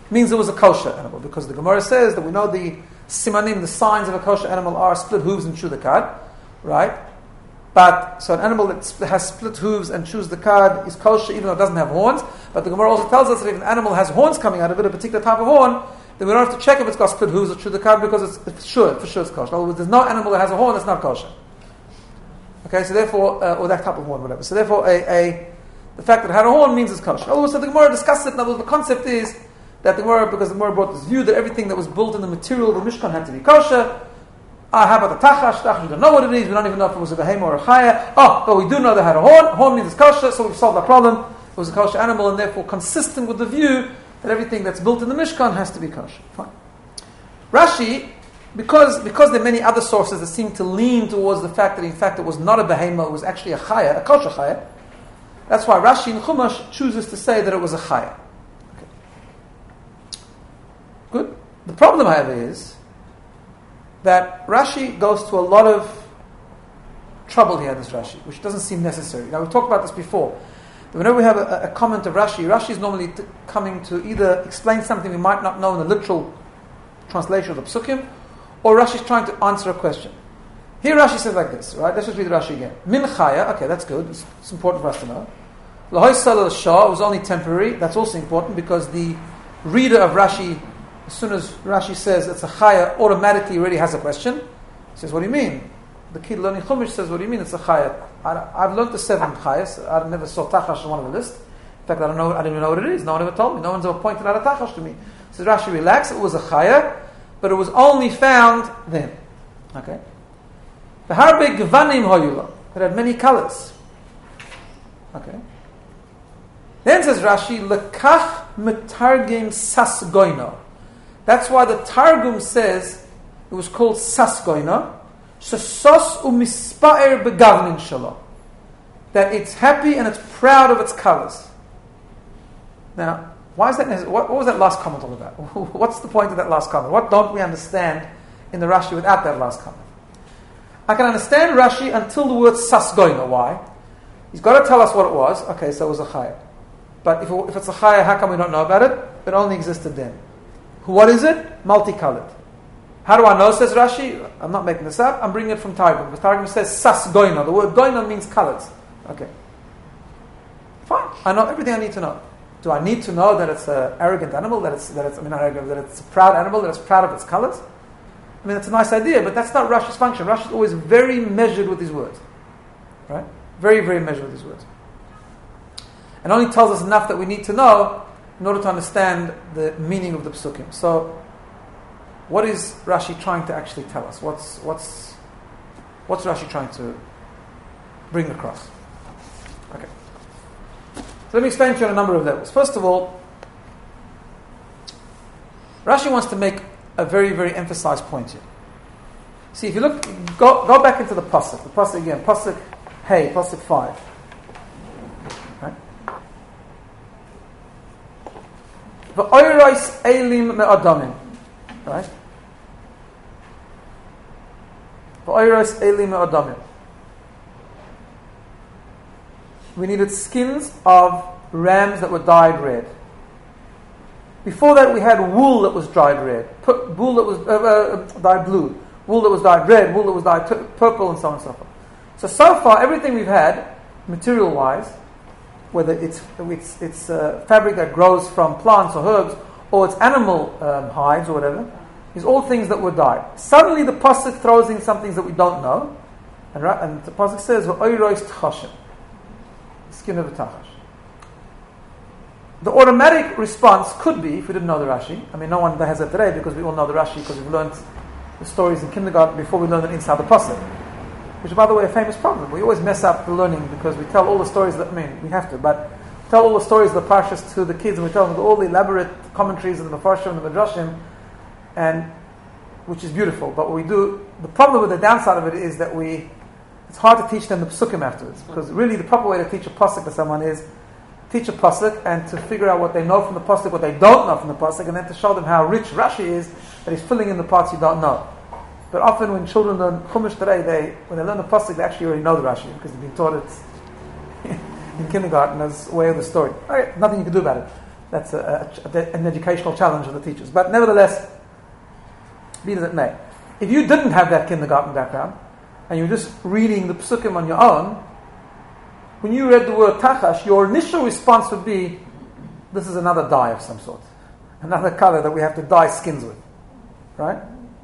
A: means it was a kosher animal, because the Gemara says that we know the simanim, the signs of a kosher animal, are split hooves and chew the cud, right? But, so an animal that has split hooves and chews the cud is kosher even though it doesn't have horns. But the Gemara also tells us that if an animal has horns coming out of it, a particular type of horn, then we don't have to check if it's got split hooves or chew the cud, because it's, it's sure, for sure it's kosher. In other words, there's no animal that has a horn that's not kosher. Okay, so therefore, uh, or that type of horn, whatever. So therefore, a, a the fact that it had a horn means it's kosher. In other words, so the Gemara discussed it. In other words, the concept is that the Gemara, because the Gemara brought this view that everything that was built in the material of the Mishkan had to be kosher. Ah, how about the tachash? Tachash, we don't know what it is. We don't even know if it was a behemoth or a chaya. Oh, but we do know they had a horn. Horn means it's kosher, so we've solved that problem. It was a kosher animal, and therefore consistent with the view that everything that's built in the Mishkan has to be kosher. Fine. Rashi, because because there are many other sources that seem to lean towards the fact that in fact it was not a behemoth, it was actually a chaya, a kosher chaya. That's why Rashi in Chumash chooses to say that it was a chaya. Okay. Good. The problem, however, is that Rashi goes to a lot of trouble here, this Rashi, which doesn't seem necessary. Now, we've talked about this before. Whenever we have a, a comment of Rashi, Rashi is normally t- coming to either explain something we might not know in the literal translation of the Psukim, or Rashi is trying to answer a question. Here Rashi says like this, right? Let's just read Rashi again. Min chaya, okay, that's good. It's, it's important for us to know. L'hoi salal shah, it was only temporary. That's also important because the reader of Rashi, as soon as Rashi says it's a chaya, automatically already has a question. He says, what do you mean? The kid learning Chumash says, what do you mean it's a chaya? I, I've learned the seven chayas. I never saw tachash on one of the list. In fact, I don't know. I didn't even know what it is. No one ever told me. No one's ever pointed out a tachash to me. Says Rashi, relax. It was a chaya, but it was only found then. Okay. The harbe gvanim hoyula. It had many colors. Okay. Then says Rashi, lekach metargim sasgoino. That's why the Targum says it was called sasgoino. Shesos umispaer begavnin shalo. That it's happy and it's proud of its colors. Now, why is that necessary? What, what was that last comment all about? What's the point of that last comment? What don't we understand in the Rashi without that last comment? I can understand Rashi until the word sasgoino. Why? He's got to tell us what it was. Okay, so it was a chaya. But if, it, if it's a chaya, how come we don't know about it? It only existed then. What is it? Multicolored. How do I know, says Rashi? I'm not making this up. I'm bringing it from Targum. The Targum says sas goino. The word goino means colors. Okay. Fine. I know everything I need to know. Do I need to know that it's an arrogant animal? That it's, that it's, I mean, not arrogant, that it's a proud animal, that it's proud of its colors? I mean, that's a nice idea, but that's not Rashi's function. Rashi is always very measured with his words. Right? Very, very measured with his words. And only tells us enough that we need to know in order to understand the meaning of the psukim. So, what is Rashi trying to actually tell us? What's what's what's Rashi trying to bring across? Okay. So let me explain to you on a number of levels. First of all, Rashi wants to make a very, very emphasized point here. See, if you look, go go back into the pasuk. The pasuk again, pasuk hey, pasuk five. Right? V'oiros elim me'adamim. Right? V'oiros elim me'adamim. We needed skins of rams that were dyed red. Before that, we had wool that was dyed red, wool that was uh, uh, dyed blue, wool that was dyed red, wool that was dyed t- purple, and so on and so forth. So, so far, everything we've had, material-wise, whether it's it's, it's uh, fabric that grows from plants or herbs, or it's animal um, hides or whatever, is all things that were dyed. Suddenly, the pasuk throws in some things that we don't know, and, and the pasuk says, "V'oiros t'chashem," skin of a tachash. The automatic response could be, if we didn't know the Rashi, I mean, no one has it today because we all know the Rashi because we've learned the stories in kindergarten before we learn it inside the pasuk, which is, by the way, a famous problem. We always mess up the learning because we tell all the stories that, I mean, we have to, but tell all the stories of the parshas to the kids, and we tell them all the elaborate commentaries and the mafarshim and the midrashim, and which is beautiful. But what we do, the problem with the downside of it is that we, it's hard to teach them the psukim afterwards, because really the proper way to teach a pasuk to someone is teach a pasuk and to figure out what they know from the pasuk, what they don't know from the pasuk, and then to show them how rich Rashi is, that he's filling in the parts you don't know. But often when children learn Chumash today, they when they learn the pasuk, they actually already know the Rashi because they've been taught it in kindergarten as a way of the story. All right, nothing you can do about it. that's a, a, an educational challenge for the teachers. But nevertheless, be as it may, if you didn't have that kindergarten background and you're just reading the psukim on your own, when you read the word tachash, your initial response would be, this is another dye of some sort, another color that we have to dye skins with, right?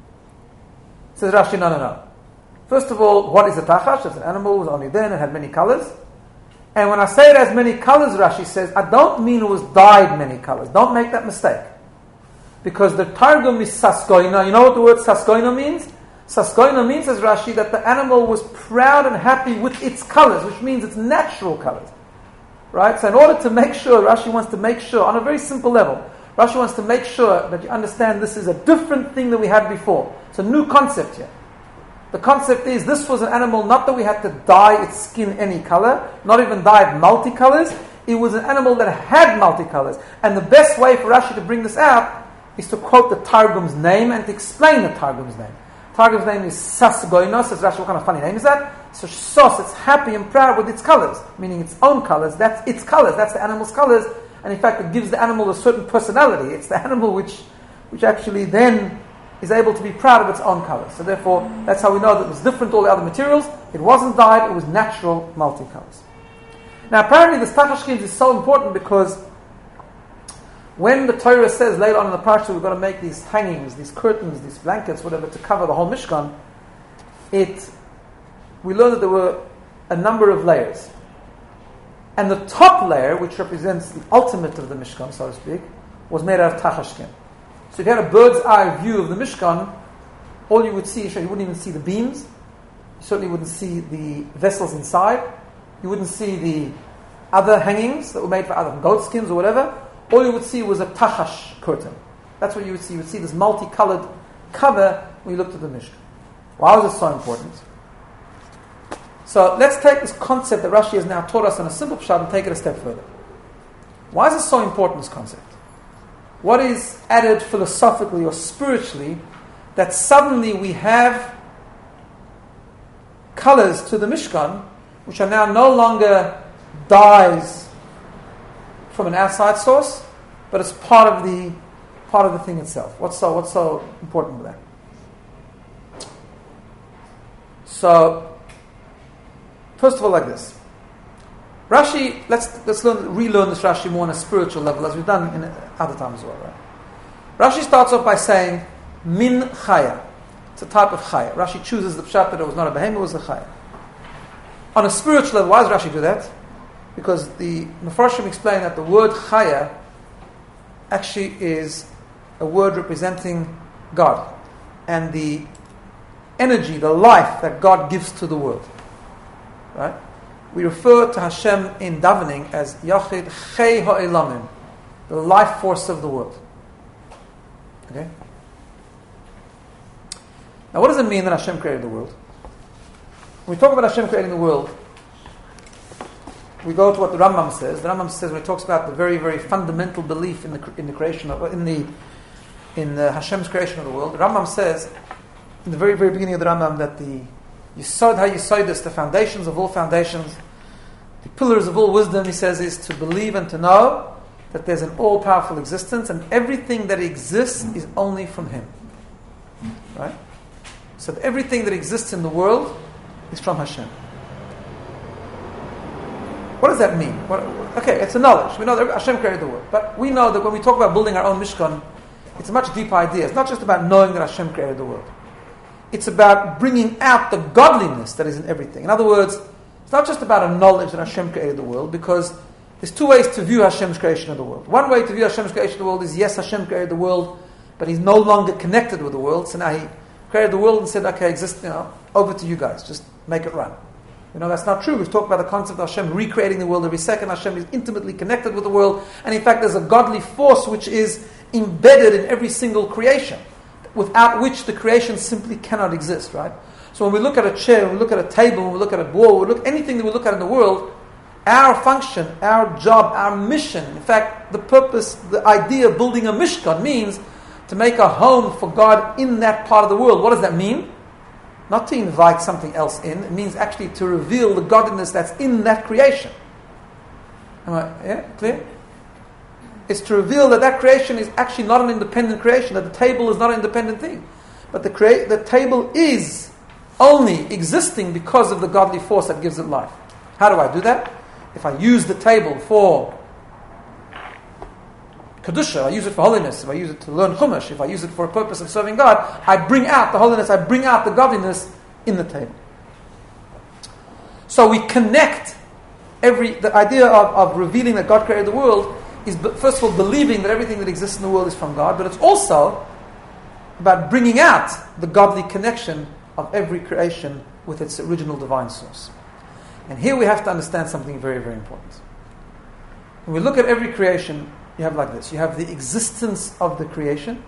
A: Says Rashi, no, no, no. First of all, what is a tachash? It's an animal, it was only then, it had many colors. And when I say it has many colors, Rashi says, I don't mean it was dyed many colors. Don't make that mistake. Because the Targum is saskoina. You know what the word saskoina means? Saskoina means, says Rashi, that the animal was proud and happy with its colors, which means its natural colors. Right? So in order to make sure, Rashi wants to make sure, on a very simple level, Rashi wants to make sure that you understand this is a different thing than we had before. It's a new concept here. The concept is, this was an animal, not that we had to dye its skin any color, not even dye it multicolors. It was an animal that had multicolors. And the best way for Rashi to bring this out is to quote the Targum's name and to explain the Targum's name. Targum's name is Sasgoinos. Says Rashi, what kind of funny name is that? So Sos, it's happy and proud with its colors, meaning its own colors. That's its colors. That's the animal's colors. And in fact, it gives the animal a certain personality. It's the animal which, which actually then is able to be proud of its own colors. So therefore, that's how we know that it was different to all the other materials. It wasn't dyed, it was natural multicolors. Now apparently this tachash skins is so important because when the Torah says later on in the parsha we've got to make these hangings, these curtains, these blankets, whatever, to cover the whole Mishkan, it, we learned that there were a number of layers. And the top layer, which represents the ultimate of the Mishkan, so to speak, was made out of tachash skin. So if you had a bird's eye view of the Mishkan, all you would see, you wouldn't even see the beams, you certainly wouldn't see the vessels inside, you wouldn't see the other hangings that were made for other goat skins or whatever. All you would see was a tachash curtain. That's what you would see. You would see this multicolored cover when you looked at the Mishkan. Why was it so important? So let's take this concept that Rashi has now taught us in a simple pshat and take it a step further. Why is it so important, this concept? What is added philosophically or spiritually that suddenly we have colors to the Mishkan which are now no longer dyes from an outside source, but it's part of the part of the thing itself. What's so what's so important with that? So, first of all, like this. Rashi, let's let's learn, relearn this Rashi more on a spiritual level, as we've done in other times as well, right? Rashi starts off by saying, min chaya. It's a type of chaya. Rashi chooses the pshat that it was not a behemoth, it was a chaya. On a spiritual level, why does Rashi do that? Because the Mefarshim explain that the word chaya actually is a word representing God and the energy, the life that God gives to the world. Right? We refer to Hashem in davening as Yachid Chei Ha'elamim, the life force of the world. Okay? Now what does it mean that Hashem created the world? When we talk about Hashem creating the world, we go to what the Rambam says. The Rambam says when he talks about the very, very fundamental belief in the in the creation of in the in the Hashem's creation of the world. The Rambam says in the very, very beginning of the Rambam that the Yisod HaYisodis, the foundations of all foundations, the pillars of all wisdom, he says, is to believe and to know that there's an all-powerful existence and everything that exists is only from Him. Right? So that everything that exists in the world is from Hashem. What does that mean? What, okay, it's a knowledge. We know that Hashem created the world. But we know that when we talk about building our own Mishkan, it's a much deeper idea. It's not just about knowing that Hashem created the world. It's about bringing out the godliness that is in everything. In other words, it's not just about a knowledge that Hashem created the world, because there's two ways to view Hashem's creation of the world. One way to view Hashem's creation of the world is, yes, Hashem created the world, but He's no longer connected with the world, so now He created the world and said, okay, exist, you know, over to you guys, just make it run. You know, that's not true. We've talked about the concept of Hashem recreating the world every second. Hashem is intimately connected with the world, and in fact there's a godly force which is embedded in every single creation, without which the creation simply cannot exist, right? So when we look at a chair, when we look at a table, when we look at a wall, when we look anything that we look at in the world, our function, our job, our mission, in fact, the purpose, the idea of building a Mishkan means to make a home for God in that part of the world. What does that mean? Not to invite something else in. It means actually to reveal the godliness that's in that creation. Am I, yeah, clear? is to reveal that that creation is actually not an independent creation, that the table is not an independent thing. But the, crea- the table is only existing because of the godly force that gives it life. How do I do that? If I use the table for Kedusha, I use it for holiness, if I use it to learn Chumash, if I use it for a purpose of serving God, I bring out the holiness, I bring out the godliness in the table. So we connect every, the idea of, of revealing that God created the world is, first of all, believing that everything that exists in the world is from God, but it's also about bringing out the godly connection of every creation with its original divine source. And here we have to understand something very, very important. When we look at every creation, you have like this. You have the existence of the creation,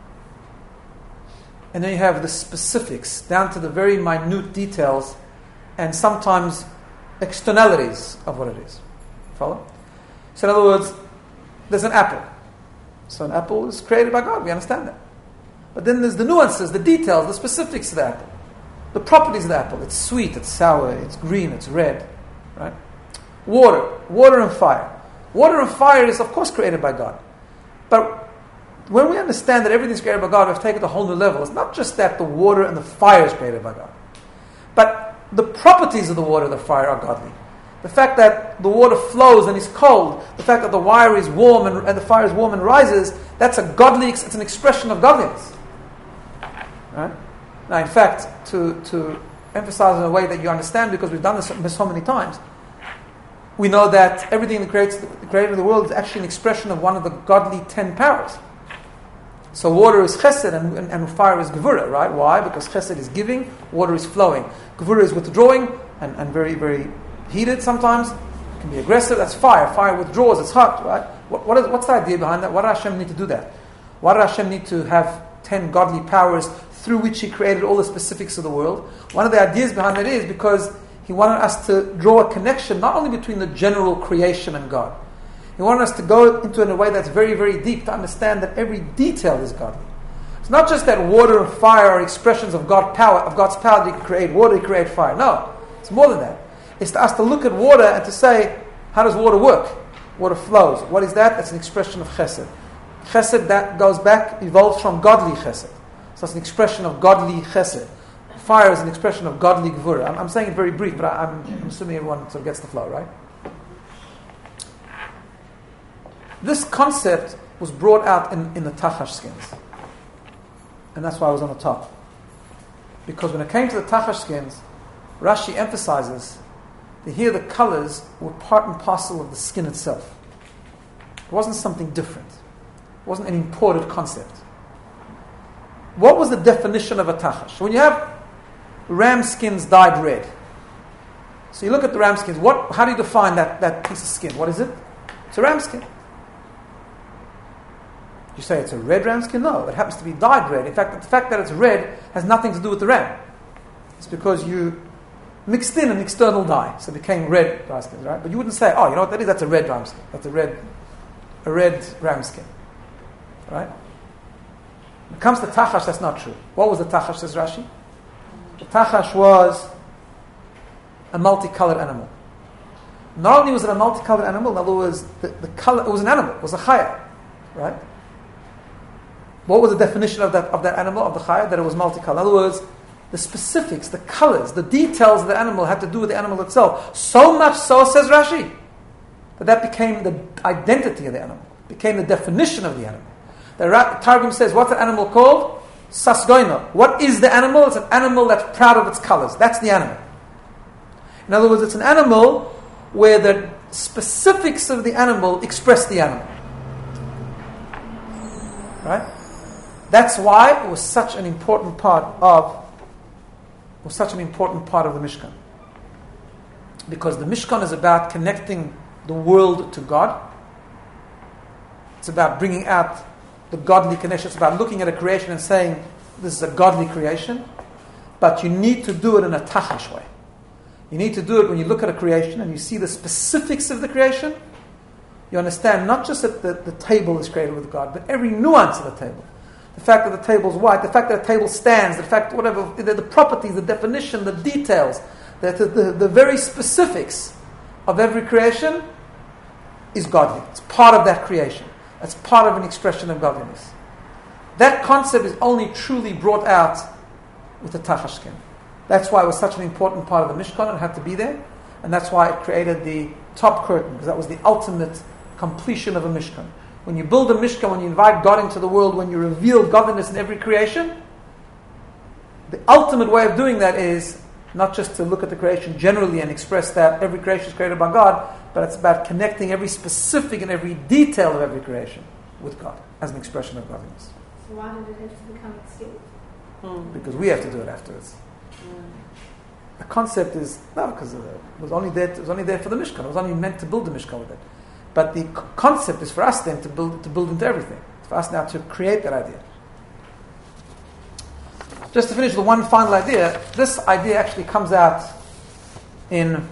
A: and then you have the specifics, down to the very minute details, and sometimes externalities of what it is. Follow? So in other words, there's an apple. So an apple is created by God, we understand that. But then there's the nuances, the details, the specifics of the apple. The properties of the apple. It's sweet, it's sour, it's green, it's red. Right? Water. Water and fire. Water and fire is, of course, created by God. But when we understand that everything is created by God, we've taken it to a whole new level. It's not just that the water and the fire is created by God. But the properties of the water and the fire are godly. The fact that the water flows and is cold, the fact that the wire is warm and, and the fire is warm and rises, that's a godly, it's an expression of godliness. Right? Now, in fact, to, to emphasize in a way that you understand, because we've done this so many times, we know that everything that creates the creator of the world is actually an expression of one of the godly ten powers. So water is chesed and, and, and fire is gevurah, right? Why? Because chesed is giving, water is flowing. Gevurah is withdrawing and, and very, very heated sometimes. It can be aggressive. That's fire. Fire withdraws. It's hot, right? What, what is, what's the idea behind that? Why did Hashem need to do that? Why did Hashem need to have ten godly powers through which He created all the specifics of the world? One of the ideas behind it is because He wanted us to draw a connection not only between the general creation and God. He wanted us to go into it in a way that's very, very deep to understand that every detail is godly. It's not just that water and fire are expressions of God power, of God's power that He can create water, He can create fire. No, it's more than that. It's to us to look at water and to say, how does water work? Water flows. What is that? That's an expression of chesed. Chesed, that goes back, evolves from godly chesed. So it's an expression of godly chesed. Fire is an expression of godly gevurah. I'm, I'm saying it very brief, but I, I'm, I'm assuming everyone sort of gets the flow, right? This concept was brought out in, in the Tachash skins. And that's why I was on the top. Because when it came to the Tachash skins, Rashi emphasizes that here the colors were part and parcel of the skin itself. It wasn't something different. It wasn't an imported concept. What was the definition of a Tachash? When you have ram skins dyed red. So you look at the ram skins. What? How do you define that, that piece of skin? What is it? It's a ram skin. You say it's a red ram skin? No, it happens to be dyed red. In fact, the fact that it's red has nothing to do with the ram. It's because you mixed in an external dye, so it became red ram skins, right? But you wouldn't say, oh, you know what that is? That's a red ram skin. That's a red, a red ram skin, right? When it comes to Tachash, that's not true. What was the Tachash, says Rashi? The Tachash was a multicolored animal. Not only was it a multicolored animal, in other words, the, the color, it was an animal, it was a chaya, right? What was the definition of that of that animal, of the chaya? That it was multicolored. In other words, the specifics, the colors, the details of the animal had to do with the animal itself. So much so, says Rashi, that that became the identity of the animal, became the definition of the animal. The Targum says, what's the animal called? Sasgoino. What is the animal? It's an animal that's proud of its colors. That's the animal. In other words, it's an animal where the specifics of the animal express the animal. Right? That's why it was such an important part of was such an important part of the Mishkan. Because the Mishkan is about connecting the world to God. It's about bringing out the godly connection. It's about looking at a creation and saying, this is a godly creation. But you need to do it in a Tachash way. You need to do it when you look at a creation and you see the specifics of the creation. You understand not just that the, the table is created with God, but every nuance of the table. The fact that the table is white, the fact that the table stands, the fact whatever, the, the properties, the definition, the details, the, the, the, the very specifics of every creation is godly. It's part of that creation. That's part of an expression of godliness. That concept is only truly brought out with the Tachashkin. That's why it was such an important part of the Mishkan. It had to be there. And that's why it created the top curtain, because that was the ultimate completion of a Mishkan. When you build a Mishkan, when you invite God into the world, when you reveal godliness in every creation, the ultimate way of doing that is not just to look at the creation generally and express that every creation is created by God, but it's about connecting every specific and every detail of every creation with God as an expression of godliness.
B: So why did it have to become extinct?
E: Mm.
A: Because we have to do it afterwards.
E: Mm.
A: The concept is no, because it was only there. It was only there for the Mishkan. It was only meant to build the Mishkan with it. But the c- concept is for us then to build to build into everything. It's for us now to create that idea. Just to finish with one final idea, this idea actually comes out in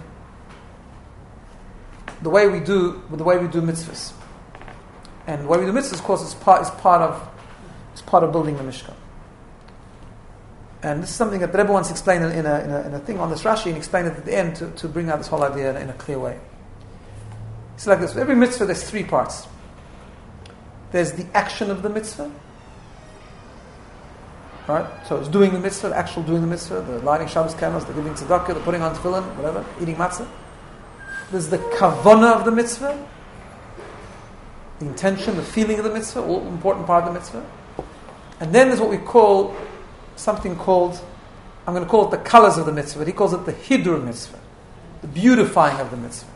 A: the way we do with the way we do mitzvahs. And the way we do mitzvahs, of course, is part is part of is part of building the Mishkan. And this is something that the Rebbe once explained in a, in a, in a thing on this Rashi, and explained it at the end to, to bring out this whole idea in a, in a clear way. It's like this. For every mitzvah, there's three parts. There's the action of the mitzvah. Right? So it's doing the mitzvah, the actual doing the mitzvah, the lighting Shabbos candles, the giving tzedakah, the putting on tefillin, whatever, eating matzah. There's the kavanah of the mitzvah, the intention, the feeling of the mitzvah, all important part of the mitzvah. And then there's what we call something called, I'm going to call it the colors of the mitzvah, but he calls it the hidur mitzvah, the beautifying of the mitzvah.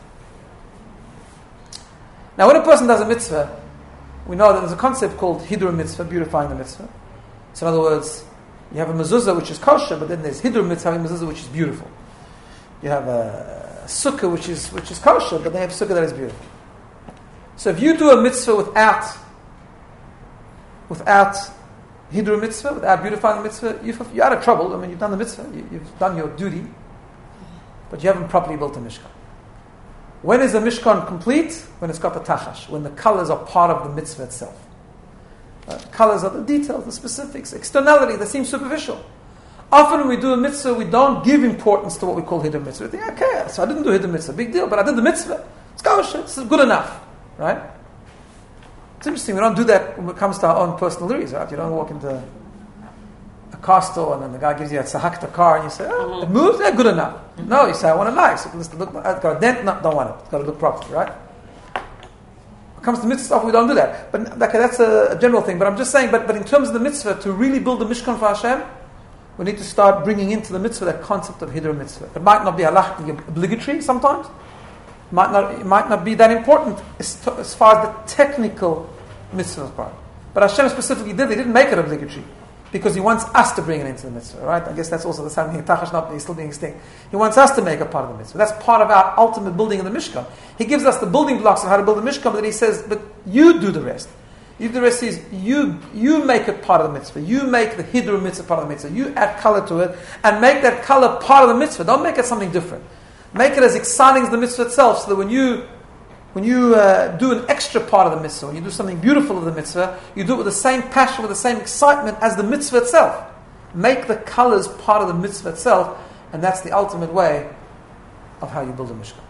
A: Now when a person does a mitzvah, we know that there's a concept called hidur mitzvah, beautifying the mitzvah. So in other words, you have a mezuzah which is kosher, but then there's hidur mitzvah, having mezuzah which is beautiful. You have a sukkah which is which is kosher, but they have sukkah that is beautiful. So if you do a mitzvah without without hidur mitzvah, without beautifying the mitzvah, you're out of trouble. I mean, you've done the mitzvah, you, you've done your duty, but you haven't properly built a mishkan. When is the mishkan complete? When it's got the tachash, when the colors are part of the mitzvah itself. Uh, colors are the details, the specifics, externality that seems superficial. Often when we do a mitzvah, we don't give importance to what we call hidur mitzvah. We think, okay, so I didn't do hidur mitzvah, big deal, but I did the mitzvah. It's kosher, it's good enough, right? It's interesting, we don't do that when it comes to our own personal lives, right? You don't walk into a car store and then the guy gives you a tzahakta car and you say, oh, mm-hmm. It moves, yeah, good enough. Mm-hmm. No, you say, I want it nice. It's look, it's got a dent, no, don't want it. It's got to look properly, right? When it comes to mitzvah stuff, we don't do that. But okay, that's a, a general thing. But I'm just saying, but, but in terms of the mitzvah, to really build the mishkan for Hashem, we need to start bringing into the mitzvah that concept of hidur mitzvah. It might not be halachically obligatory sometimes. It might not, it might not be that important as, to, as far as the technical mitzvah part. But Hashem specifically did, He didn't make it obligatory. Because He wants us to bring it into the mitzvah, right? I guess that's also the same thing. Tachash not He's still being extinct. He wants us to make a part of the mitzvah. That's part of our ultimate building of the Mishkan. He gives us the building blocks of how to build the Mishkan, but then He says, but you do the rest. You do the rest is you you make it part of the mitzvah. You make the hidur mitzvah part of the mitzvah. You add color to it and make that color part of the mitzvah. Don't make it something different. Make it as exciting as the mitzvah itself, so that when you When you uh, do an extra part of the mitzvah, when you do something beautiful of the mitzvah, you do it with the same passion, with the same excitement as the mitzvah itself. Make the colors part of the mitzvah itself, and that's the ultimate way of how you build a mishkan.